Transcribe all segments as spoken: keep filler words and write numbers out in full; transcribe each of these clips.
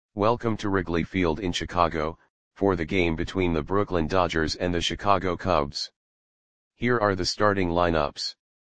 Welcome to Wrigley Field in Chicago, for the game between the Brooklyn Dodgers and the Chicago Cubs. Here are the starting lineups.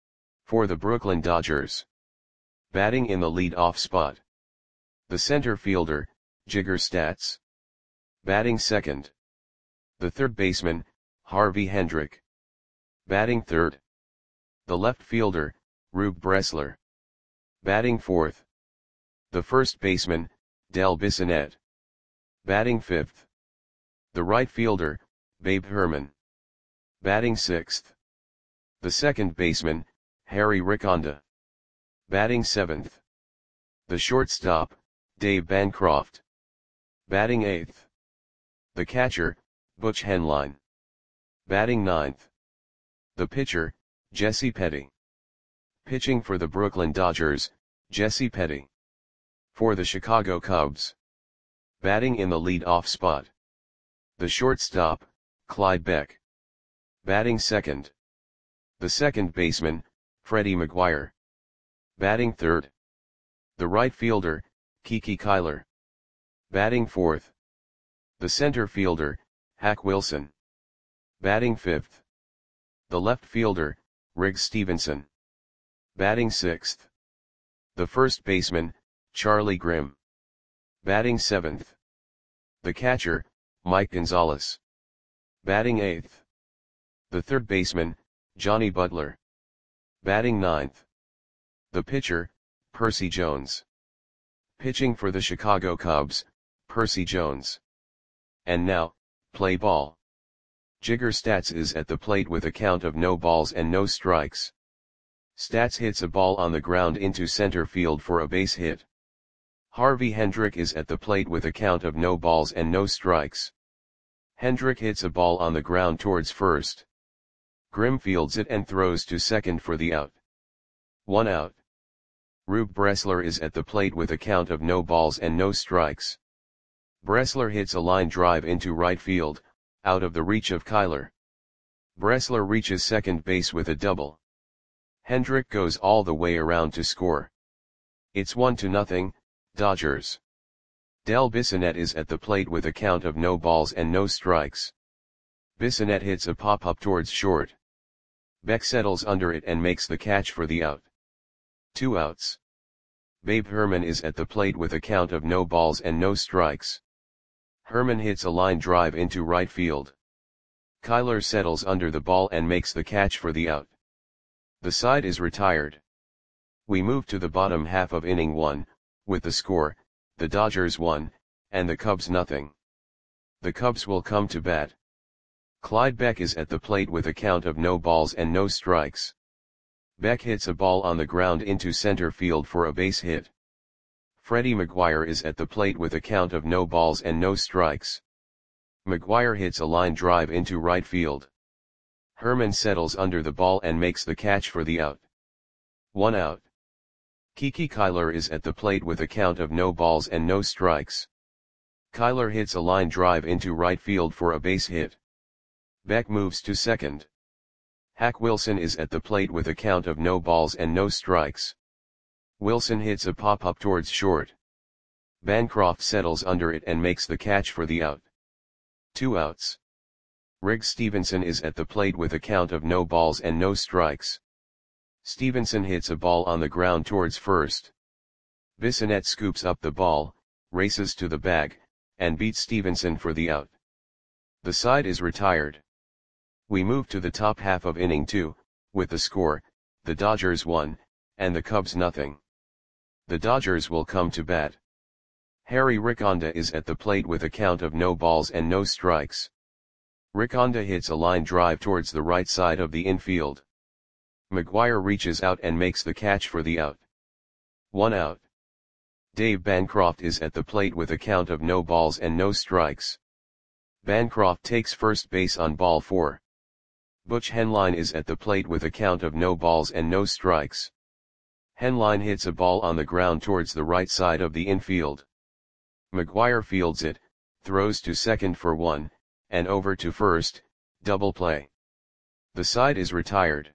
For the Brooklyn Dodgers. Batting in the lead-off spot. The center fielder, Jigger Stats. Batting second. The third baseman, Harvey Hendrick. Batting third. The left fielder, Rube Bressler. Batting fourth. The first baseman, Del Bissonette. Batting fifth. The right fielder, Babe Herman. Batting sixth. The second baseman, Harry Riconda. Batting seventh. The shortstop, Dave Bancroft. Batting eighth. The catcher, Butch Henline. Batting ninth. The pitcher, Jesse Petty. Pitching for the Brooklyn Dodgers, Jesse Petty. For the Chicago Cubs. Batting in the lead-off spot. The shortstop, Clyde Beck. Batting second. The second baseman, Freddie McGuire. Batting third. The right fielder, Kiki Kyler. Batting fourth. The center fielder, Hack Wilson. Batting fifth. The left fielder, Riggs Stevenson. Batting sixth. The first baseman, Charlie Grimm. Batting seventh. The catcher, Mike Gonzalez. Batting eighth. The third baseman, Johnny Butler. Batting ninth. The pitcher, Percy Jones. Pitching for the Chicago Cubs, Percy Jones. And now, play ball. Jigger Stats is at the plate with a count of no balls and no strikes. Stats hits a ball on the ground into center field for a base hit. Harvey Hendrick is at the plate with a count of no balls and no strikes. Hendrick hits a ball on the ground towards first. Grimm fields it and throws to second for the out. One out. Rube Bressler is at the plate with a count of no balls and no strikes. Bressler hits a line drive into right field, out of the reach of Kyler. Bressler reaches second base with a double. Hendrick goes all the way around to score. It's one to nothing, Dodgers. Del Bissonette is at the plate with a count of no balls and no strikes. Bissonette hits a pop-up towards short. Beck settles under it and makes the catch for the out. Two outs. Babe Herman is at the plate with a count of no balls and no strikes. Herman hits a line drive into right field. Kyler settles under the ball and makes the catch for the out. The side is retired. We move to the bottom half of inning one, with the score, the Dodgers one, and the Cubs nothing. The Cubs will come to bat. Clyde Beck is at the plate with a count of no balls and no strikes. Beck hits a ball on the ground into center field for a base hit. Freddie McGuire is at the plate with a count of no balls and no strikes. McGuire hits a line drive into right field. Herman settles under the ball and makes the catch for the out. One out. Kiki Kyler is at the plate with a count of no balls and no strikes. Kyler hits a line drive into right field for a base hit. Beck moves to second. Hack Wilson is at the plate with a count of no balls and no strikes. Wilson hits a pop-up towards short. Bancroft settles under it and makes the catch for the out. Two outs. Riggs Stevenson is at the plate with a count of no balls and no strikes. Stevenson hits a ball on the ground towards first. Bissonette scoops up the ball, races to the bag, and beats Stevenson for the out. The side is retired. We move to the top half of inning two, with the score, the Dodgers one, and the Cubs nothing. The Dodgers will come to bat. Harry Riconda is at the plate with a count of no balls and no strikes. Riconda hits a line drive towards the right side of the infield. McGuire reaches out and makes the catch for the out. One out. Dave Bancroft is at the plate with a count of no balls and no strikes. Bancroft takes first base on ball four. Butch Henline is at the plate with a count of no balls and no strikes. Henline hits a ball on the ground towards the right side of the infield. McGuire fields it, throws to second for one, and over to first, double play. The side is retired.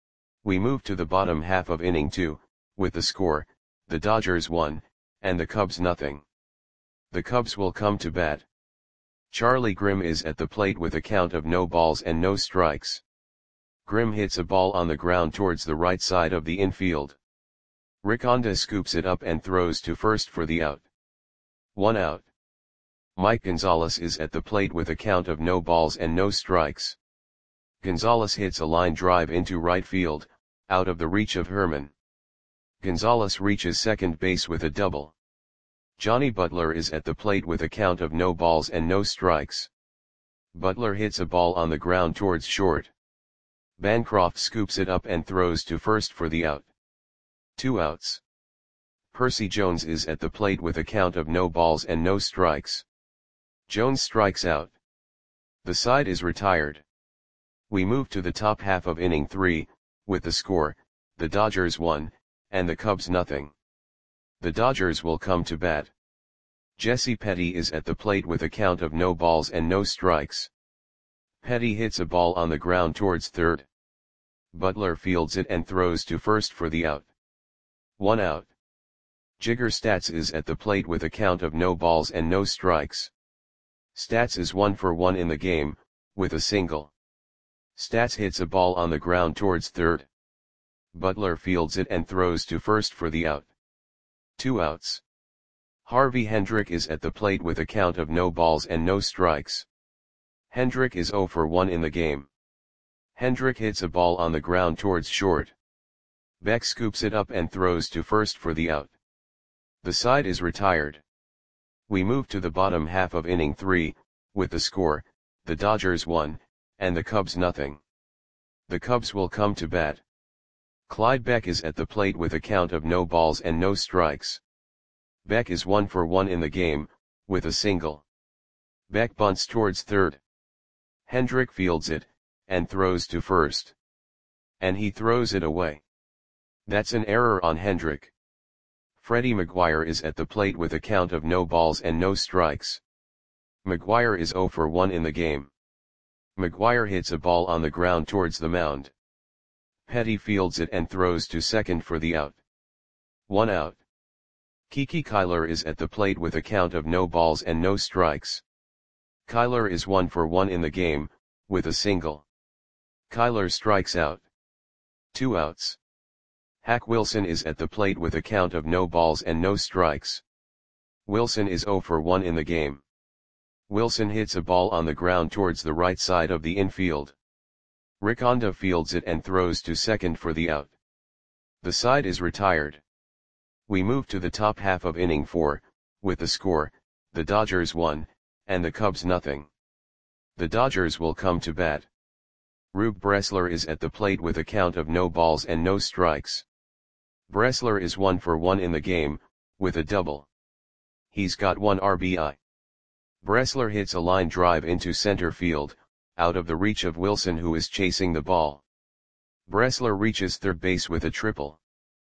We move to the bottom half of inning two, with the score, the Dodgers one, and the Cubs nothing. The Cubs will come to bat. Charlie Grimm is at the plate with a count of no balls and no strikes. Grimm hits a ball on the ground towards the right side of the infield. Riconda scoops it up and throws to first for the out. One out. Mike Gonzalez is at the plate with a count of no balls and no strikes. Gonzalez hits a line drive into right field, out of the reach of Herman. Gonzalez reaches second base with a double. Johnny Butler is at the plate with a count of no balls and no strikes. Butler hits a ball on the ground towards short. Bancroft scoops it up and throws to first for the out. Two outs. Percy Jones is at the plate with a count of no balls and no strikes. Jones strikes out. The side is retired. We move to the top half of inning three, with the score, the Dodgers one, and the Cubs nothing. The Dodgers will come to bat. Jesse Petty is at the plate with a count of no balls and no strikes. Petty hits a ball on the ground towards third. Butler fields it and throws to first for the out. One out. Jigger Stats is at the plate with a count of no balls and no strikes. Stats is one for one in the game, with a single. Stats hits a ball on the ground towards third. Butler fields it and throws to first for the out. Two outs. Harvey Hendrick is at the plate with a count of no balls and no strikes. Hendrick is zero for one in the game. Hendrick hits a ball on the ground towards short. Beck scoops it up and throws to first for the out. The side is retired. We move to the bottom half of inning three, with the score, the Dodgers one, and the Cubs nothing. The Cubs will come to bat. Clyde Beck is at the plate with a count of no balls and no strikes. Beck is one for one in the game, with a single. Beck bunts towards third. Hendrick fields it, and throws to first. And he throws it away. That's an error on Hendrick. Freddie McGuire is at the plate with a count of no balls and no strikes. McGuire is zero for one in the game. McGuire hits a ball on the ground towards the mound. Petty fields it and throws to second for the out. One out. Kiki Kyler is at the plate with a count of no balls and no strikes. Kyler is one for one in the game, with a single. Kyler strikes out. Two outs. Hack Wilson is at the plate with a count of no balls and no strikes. Wilson is zero for one in the game. Wilson hits a ball on the ground towards the right side of the infield. Riconda fields it and throws to second for the out. The side is retired. We move to the top half of inning four, with the score, the Dodgers one, and the Cubs nothing. The Dodgers will come to bat. Rube Bressler is at the plate with a count of no balls and no strikes. Bressler is one for one in the game, with a double. He's got one R B I. Bressler hits a line drive into center field, out of the reach of Wilson who is chasing the ball. Bressler reaches third base with a triple.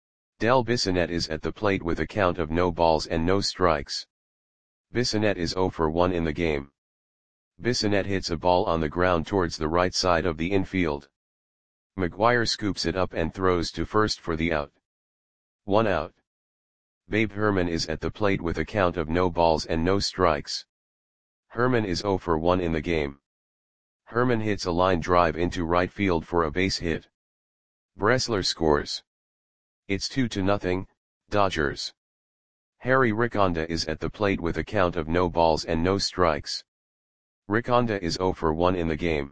Del Bissonette is at the plate with a count of no balls and no strikes. Bissonette is zero for one in the game. Bissonette hits a ball on the ground towards the right side of the infield. McGuire scoops it up and throws to first for the out. One out. Babe Herman is at the plate with a count of no balls and no strikes. Herman is zero for one in the game. Herman hits a line drive into right field for a base hit. Bressler scores. It's two to nothing, Dodgers. Harry Riconda is at the plate with a count of no balls and no strikes. Riconda is zero for one in the game.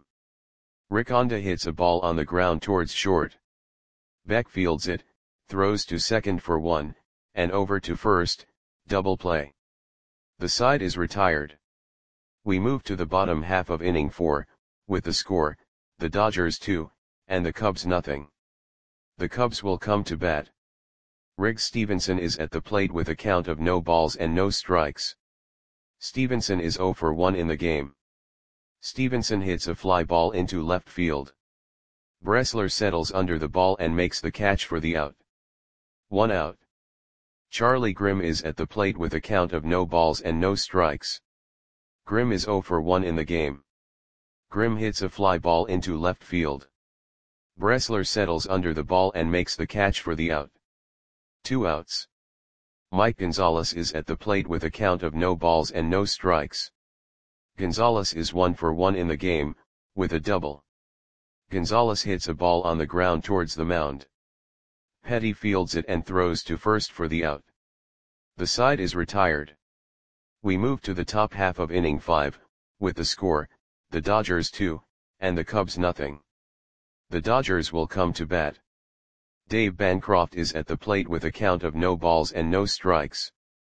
Riconda hits a ball on the ground towards short. Beck fields it, throws to second for one, and over to first, double play. The side is retired. We move to the bottom half of inning four, with the score, the Dodgers two, and the Cubs nothing. The Cubs will come to bat. Riggs Stevenson is at the plate with a count of no balls and no strikes. Stevenson is zero for one in the game. Stevenson hits a fly ball into left field. Bressler settles under the ball and makes the catch for the out. One out. Charlie Grimm is at the plate with a count of no balls and no strikes. Grimm is zero for one in the game. Grimm hits a fly ball into left field. Bressler settles under the ball and makes the catch for the out. Two outs. Mike Gonzalez is at the plate with a count of no balls and no strikes. Gonzalez is one for one in the game, with a double. Gonzalez hits a ball on the ground towards the mound. Petty fields it and throws to first for the out. The side is retired. We move to the top half of inning five, with the score, the Dodgers two, and the Cubs nothing. The Dodgers will come to bat. Dave Bancroft is at the plate with a count of no balls and no strikes.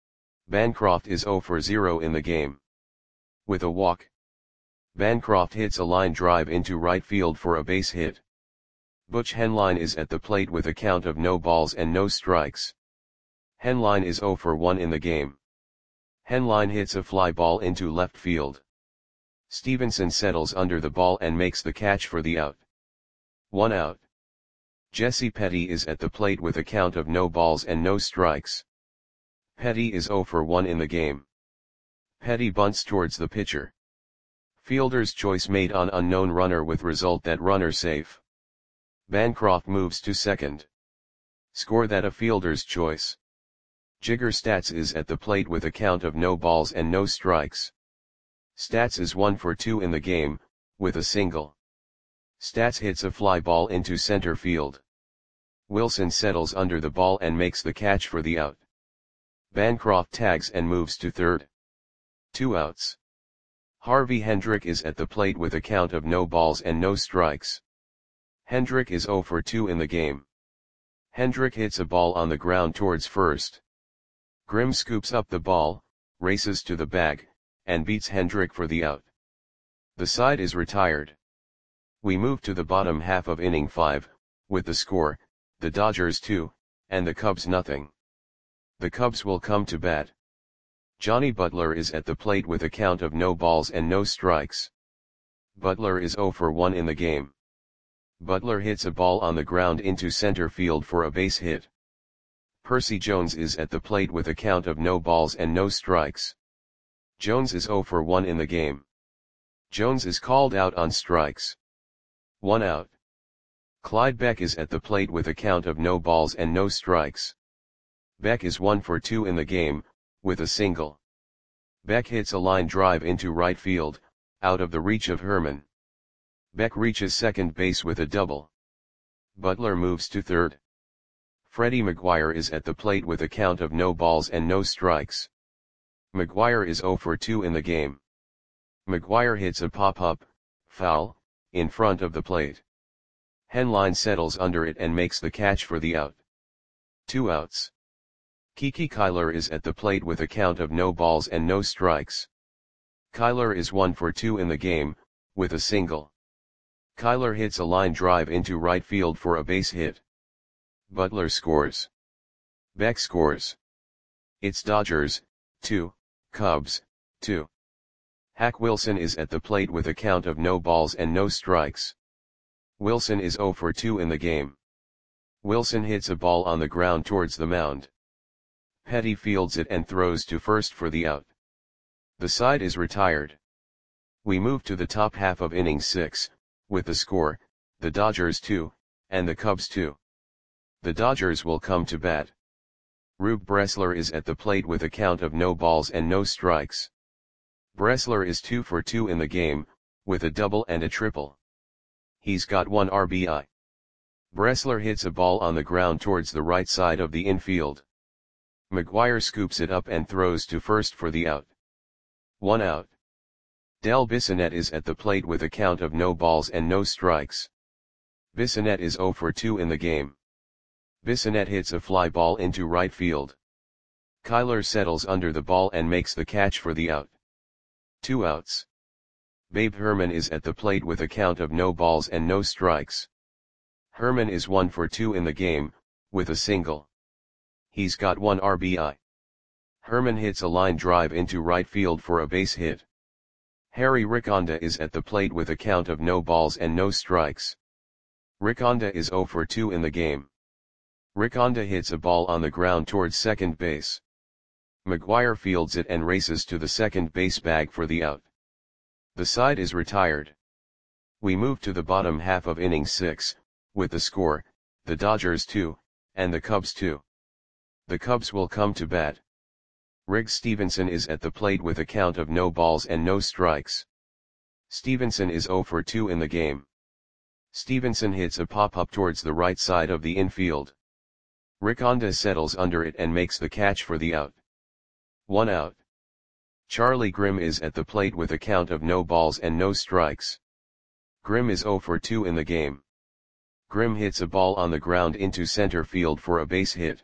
Bancroft is zero for zero in the game. With a walk, Bancroft hits a line drive into right field for a base hit. Butch Henline is at the plate with a count of no balls and no strikes. Henline is zero for one in the game. Henline hits a fly ball into left field. Stevenson settles under the ball and makes the catch for the out. One out. Jesse Petty is at the plate with a count of no balls and no strikes. Petty is zero for one in the game. Petty bunts towards the pitcher. Fielder's choice made on unknown runner with result that runner safe. Bancroft moves to second. Score that a fielder's choice. Jigger Stats is at the plate with a count of no balls and no strikes. Stats is one for two in the game, with a single. Stats hits a fly ball into center field. Wilson settles under the ball and makes the catch for the out. Bancroft tags and moves to third. Two outs. Harvey Hendrick is at the plate with a count of no balls and no strikes. Hendrick is zero for two in the game. Hendrick hits a ball on the ground towards first. Grimm scoops up the ball, races to the bag, and beats Hendrick for the out. The side is retired. We move to the bottom half of inning five, with the score, the Dodgers two, and the Cubs nothing. The Cubs will come to bat. Johnny Butler is at the plate with a count of no balls and no strikes. Butler is zero for one in the game. Butler hits a ball on the ground into center field for a base hit. Percy Jones is at the plate with a count of no balls and no strikes. Jones is zero for one in the game. Jones is called out on strikes. One out. Clyde Beck is at the plate with a count of no balls and no strikes. Beck is one for two in the game, with a single. Beck hits a line drive into right field, out of the reach of Herman. Beck reaches second base with a double. Butler moves to third. Freddie McGuire is at the plate with a count of no balls and no strikes. McGuire is zero for two in the game. McGuire hits a pop-up, foul, in front of the plate. Henline settles under it and makes the catch for the out. Two outs. Kiki Kyler is at the plate with a count of no balls and no strikes. Kyler is one for two in the game, with a single. Kyler hits a line drive into right field for a base hit. Butler scores. Beck scores. It's Dodgers, two, Cubs, two. Hack Wilson is at the plate with a count of no balls and no strikes. Wilson is zero for two in the game. Wilson hits a ball on the ground towards the mound. Petty fields it and throws to first for the out. The side is retired. We move to the top half of inning six, with the score, the Dodgers two, and the Cubs two. The Dodgers will come to bat. Rube Bressler is at the plate with a count of no balls and no strikes. Bressler is two for two in the game, with a double and a triple. He's got one R B I. Bressler hits a ball on the ground towards the right side of the infield. McGuire scoops it up and throws to first for the out. One out. Del Bissonette is at the plate with a count of no balls and no strikes. Bissonette is zero for two in the game. Bissonette hits a fly ball into right field. Kyler settles under the ball and makes the catch for the out. Two outs. Babe Herman is at the plate with a count of no balls and no strikes. Herman is one for two in the game, with a single. He's got one R B I. Herman hits a line drive into right field for a base hit. Harry Riconda is at the plate with a count of no balls and no strikes. Riconda is zero for two in the game. Riconda hits a ball on the ground towards second base. McGuire fields it and races to the second base bag for the out. The side is retired. We move to the bottom half of inning six, with the score, the Dodgers two, and the Cubs two. The Cubs will come to bat. Riggs Stevenson is at the plate with a count of no balls and no strikes. Stevenson is oh for two in the game. Stevenson hits a pop-up towards the right side of the infield. Riconda settles under it and makes the catch for the out. One out. Charlie Grimm is at the plate with a count of no balls and no strikes. Grimm is oh for two in the game. Grimm hits a ball on the ground into center field for a base hit.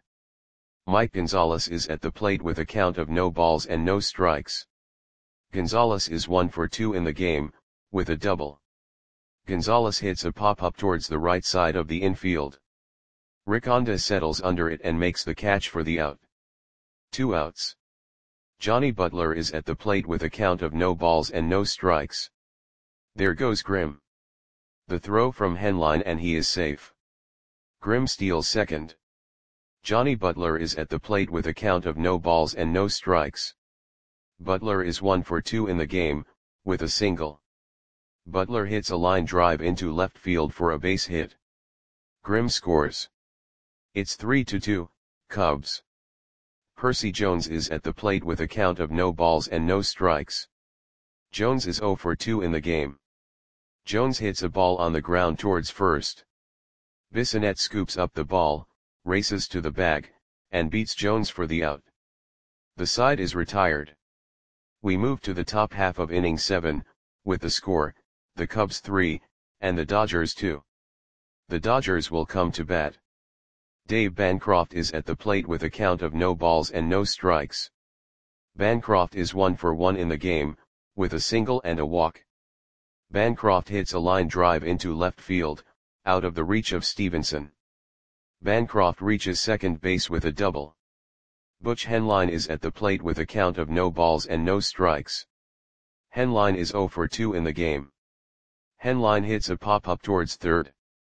Mike Gonzalez is at the plate with a count of no balls and no strikes. Gonzalez is one for two in the game, with a double. Gonzalez hits a pop-up towards the right side of the infield. Riconda settles under it and makes the catch for the out. Two outs. Johnny Butler is at the plate with a count of no balls and no strikes. There goes Grimm. The throw from Henline and he is safe. Grimm steals second. Johnny Butler is at the plate with a count of no balls and no strikes. Butler is one for two in the game, with a single. Butler hits a line drive into left field for a base hit. Grimm scores. It's three to two, Cubs. Percy Jones is at the plate with a count of no balls and no strikes. Jones is oh for two in the game. Jones hits a ball on the ground towards first. Bissonette scoops up the ball, races to the bag, and beats Jones for the out. The side is retired. We move to the top half of inning seven, with the score, the Cubs three, and the Dodgers two. The Dodgers will come to bat. Dave Bancroft is at the plate with a count of no balls and no strikes. Bancroft is one for one in the game, with a single and a walk. Bancroft hits a line drive into left field, out of the reach of Stevenson. Bancroft reaches second base with a double. Butch Henline is at the plate with a count of no balls and no strikes. Henline is oh for two in the game. Henline hits a pop-up towards third.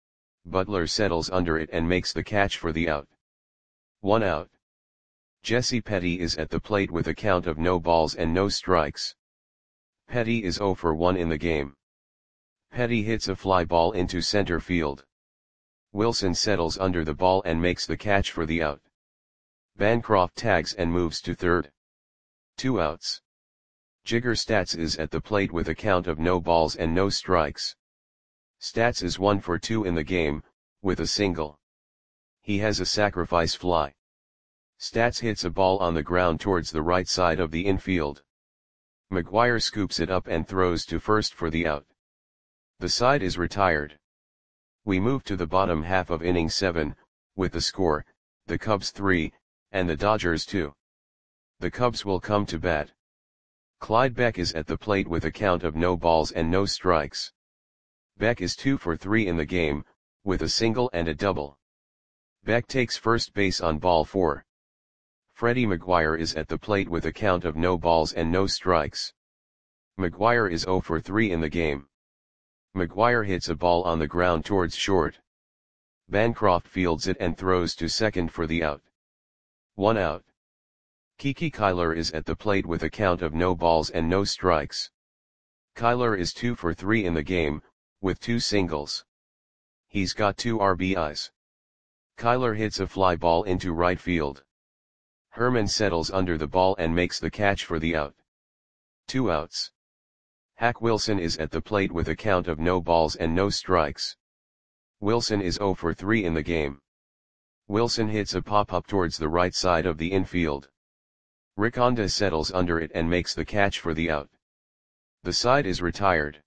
Butler settles under it and makes the catch for the out. One out. Jesse Petty is at the plate with a count of no balls and no strikes. Petty is oh for one in the game. Petty hits a fly ball into center field. Wilson settles under the ball and makes the catch for the out. Bancroft tags and moves to third. Two outs. Jigger Stats is at the plate with a count of no balls and no strikes. Stats is one for two in the game, with a single. He has a sacrifice fly. Stats hits a ball on the ground towards the right side of the infield. McGuire scoops it up and throws to first for the out. The side is retired. We move to the bottom half of inning seven, with the score, the Cubs three, and the Dodgers two. The Cubs will come to bat. Clyde Beck is at the plate with a count of no balls and no strikes. Beck is two for three in the game, with a single and a double. Beck takes first base on ball four. Freddie McGuire is at the plate with a count of no balls and no strikes. McGuire is oh for three in the game. McGuire hits a ball on the ground towards short. Bancroft fields it and throws to second for the out. One out. Kiki Kyler is at the plate with a count of no balls and no strikes. Kyler is two for three in the game, with two singles. He's got two R B Is. Kyler hits a fly ball into right field. Herman settles under the ball and makes the catch for the out. Two outs. Hack Wilson is at the plate with a count of no balls and no strikes. Wilson is oh for three in the game. Wilson hits a pop-up towards the right side of the infield. Riconda settles under it and makes the catch for the out. The side is retired.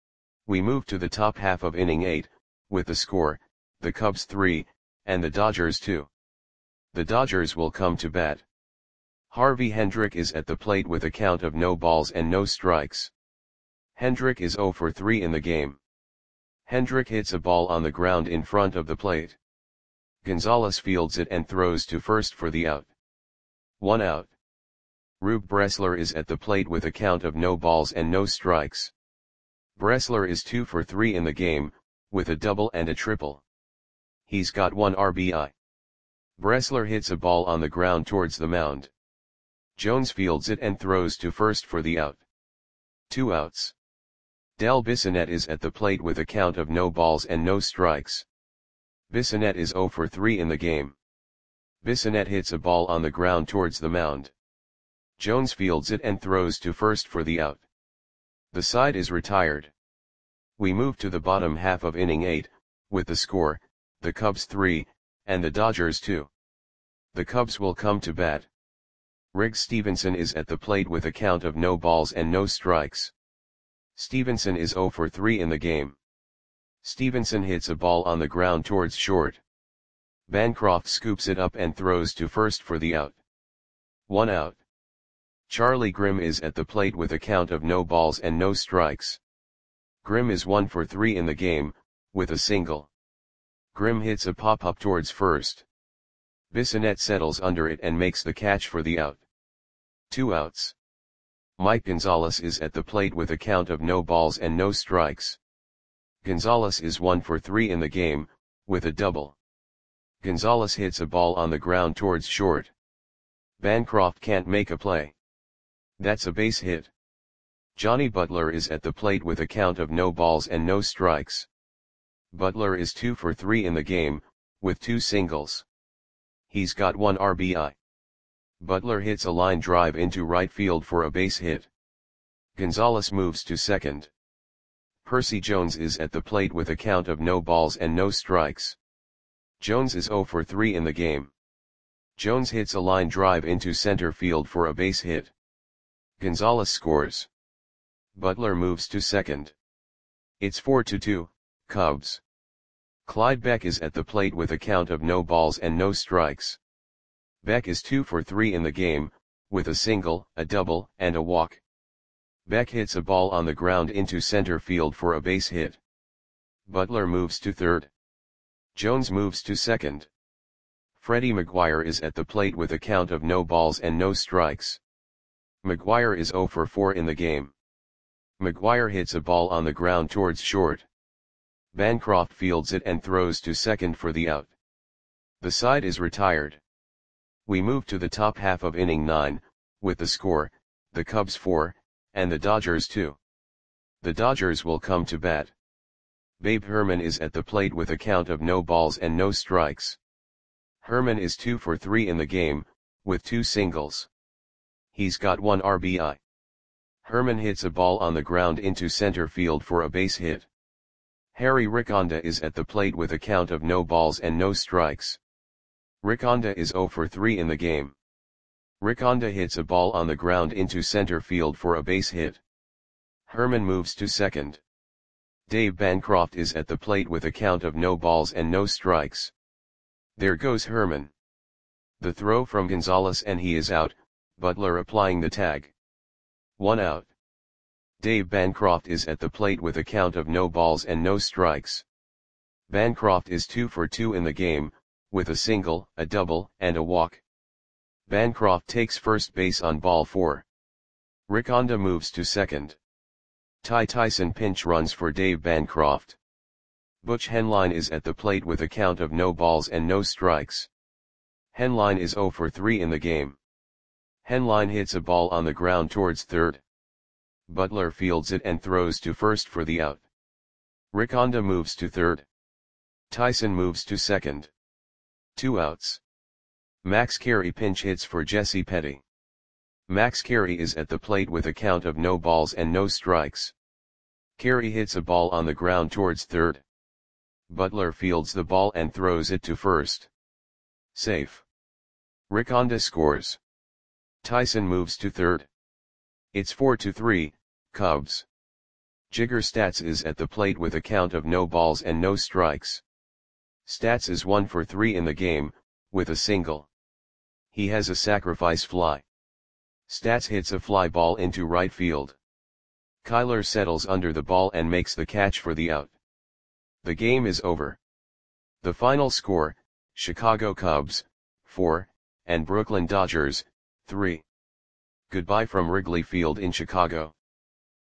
We move to the top half of inning eight, with the score, the Cubs three, and the Dodgers two. The Dodgers will come to bat. Harvey Hendrick is at the plate with a count of no balls and no strikes. Hendrick is oh for three in the game. Hendrick hits a ball on the ground in front of the plate. Gonzalez fields it and throws to first for the out. One out. Rube Bressler is at the plate with a count of no balls and no strikes. Bressler is two for three in the game, with a double and a triple. He's got one R B I. Bressler hits a ball on the ground towards the mound. Jones fields it and throws to first for the out. Two outs. Del Bissonette is at the plate with a count of no balls and no strikes. Bissonette is oh for three in the game. Bissonette hits a ball on the ground towards the mound. Jones fields it and throws to first for the out. The side is retired. We move to the bottom half of inning eight, with the score, the Cubs three, and the Dodgers two. The Cubs will come to bat. Riggs Stevenson is at the plate with a count of no balls and no strikes. Stevenson is oh for three in the game. Stevenson hits a ball on the ground towards short. Bancroft scoops it up and throws to first for the out. One out. Charlie Grimm is at the plate with a count of no balls and no strikes. Grimm is one for three in the game, with a single. Grimm hits a pop-up towards first. Bissonette settles under it and makes the catch for the out. Two outs. Mike Gonzalez is at the plate with a count of no balls and no strikes. Gonzalez is one for three in the game, with a double. Gonzalez hits a ball on the ground towards short. Bancroft can't make a play. That's a base hit. Johnny Butler is at the plate with a count of no balls and no strikes. Butler is two for three in the game, with two singles. He's got one R B I. Butler hits a line drive into right field for a base hit. Gonzalez moves to second. Percy Jones is at the plate with a count of no balls and no strikes. Jones is oh for three in the game. Jones hits a line drive into center field for a base hit. Gonzalez scores. Butler moves to second. It's four to two, Cubs. Clyde Beck is at the plate with a count of no balls and no strikes. Beck is two for three in the game, with a single, a double, and a walk. Beck hits a ball on the ground into center field for a base hit. Butler moves to third. Jones moves to second. Freddie McGuire is at the plate with a count of no balls and no strikes. McGuire is oh for four in the game. McGuire hits a ball on the ground towards short. Bancroft fields it and throws to second for the out. The side is retired. We move to the top half of inning nine, with the score, the Cubs four, and the Dodgers two. The Dodgers will come to bat. Babe Herman is at the plate with a count of no balls and no strikes. Herman is two for three in the game, with two singles. He's got one R B I. Herman hits a ball on the ground into center field for a base hit. Harry Riconda is at the plate with a count of no balls and no strikes. Riconda is oh for three in the game. Riconda hits a ball on the ground into center field for a base hit. Herman moves to second. Dave Bancroft is at the plate with a count of no balls and no strikes. There goes Herman. The throw from Gonzalez and he is out, Butler applying the tag. One out. Dave Bancroft is at the plate with a count of no balls and no strikes. Bancroft is two for two in the game, with a single, a double, and a walk. Bancroft takes first base on ball four. Riconda moves to second. Ty Tyson pinch runs for Dave Bancroft. Butch Henline is at the plate with a count of no balls and no strikes. Henline is oh for three in the game. Henline hits a ball on the ground towards third. Butler fields it and throws to first for the out. Riconda moves to third. Tyson moves to second. Two outs. Max Carey pinch hits for Jesse Petty. Max Carey is at the plate with a count of no balls and no strikes. Carey hits a ball on the ground towards third. Butler fields the ball and throws it to first. Safe. Riconda scores. Tyson moves to third. It's four to three, Cubs. Jigger Stats is at the plate with a count of no balls and no strikes. Stats is one for three in the game, with a single. He has a sacrifice fly. Stats hits a fly ball into right field. Kyler settles under the ball and makes the catch for the out. The game is over. The final score, Chicago Cubs, four, and Brooklyn Dodgers, three. Goodbye from Wrigley Field in Chicago.